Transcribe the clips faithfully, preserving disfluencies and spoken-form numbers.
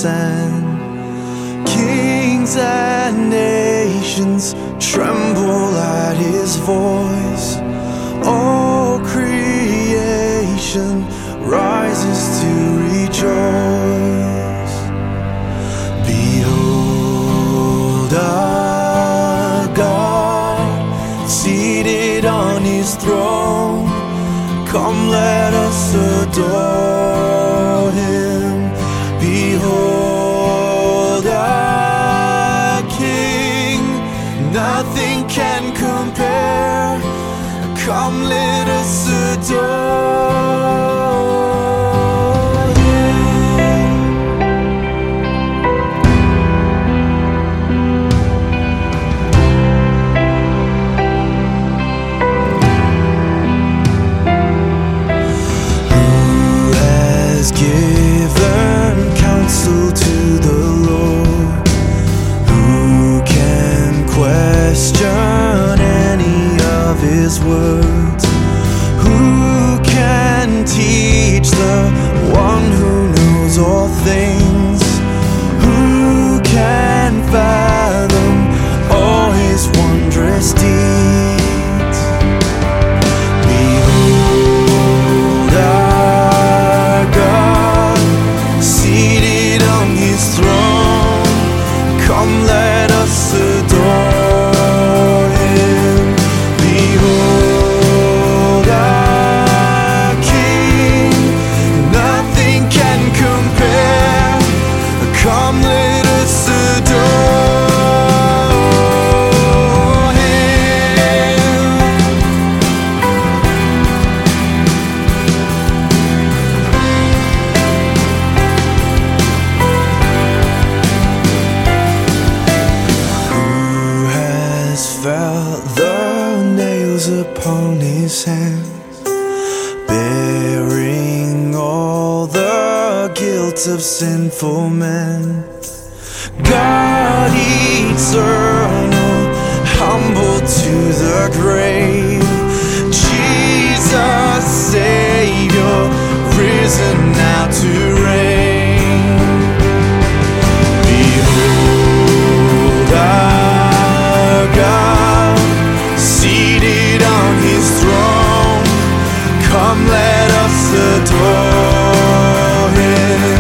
sand. Kings and nations tremble at his voice. All creation rises to rejoice. Behold our God, seated on his throne. Come, let us adore him. Behold our King, nothing can compare. Come, let us adore him. Who has given counsel to the Lord? Who can question any of his words? Who can teach the one who knows all things? Who can fathom all his wondrous deeds? Behold our God, seated on his throne. Come, let us adore him. Behold our King, nothing can compare. Come, let us adore him. Who has felt the nails upon his hands, bearing all the guilt of sinful men? God eternal, humble to the grave. Jesus Savior, risen now to reign. Behold our God, seated on his throne. Come, let us adore him.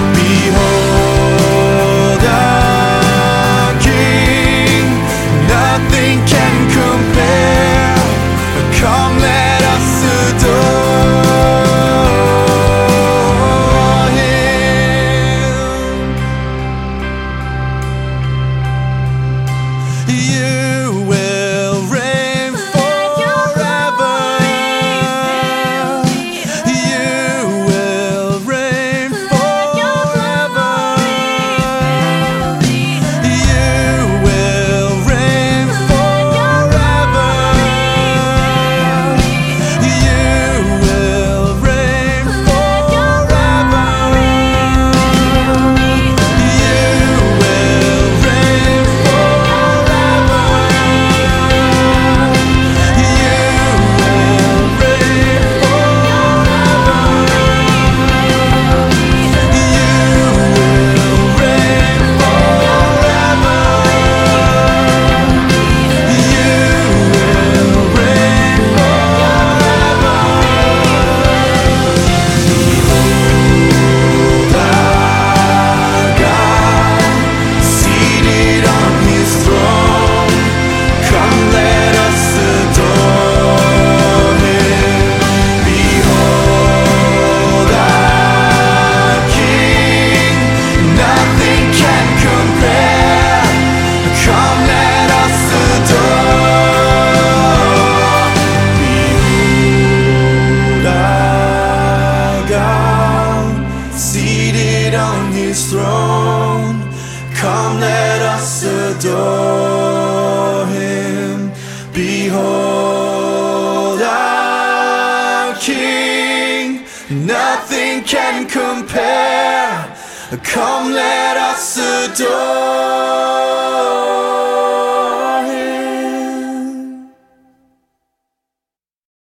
Behold our King, nothing can compare. Come, let us adore him. You will reign forever. You will reign forever. You will reign forever. You will reign forever. adore him. Behold our King, nothing can compare. Come, let us adore